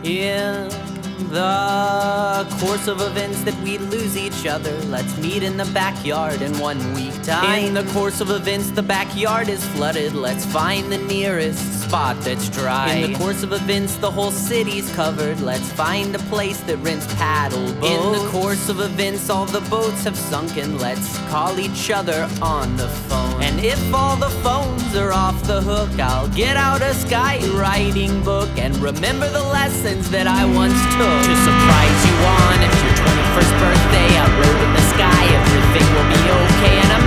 In the course of events that we lose each other, let's meet in the backyard in 1 week time. In the course of events the backyard is flooded, let's find the nearest spot that's dry. In the course of events the whole city's covered, let's find a place that rents paddle boats. In the course of events all the boats have sunken, let's call each other on the phone. And if all the phones are off the hook, I'll get out a skywriting book and remember the lessons that I once took. To surprise you on your 21st birthday, I wrote in the sky, everything will be okay, and I'm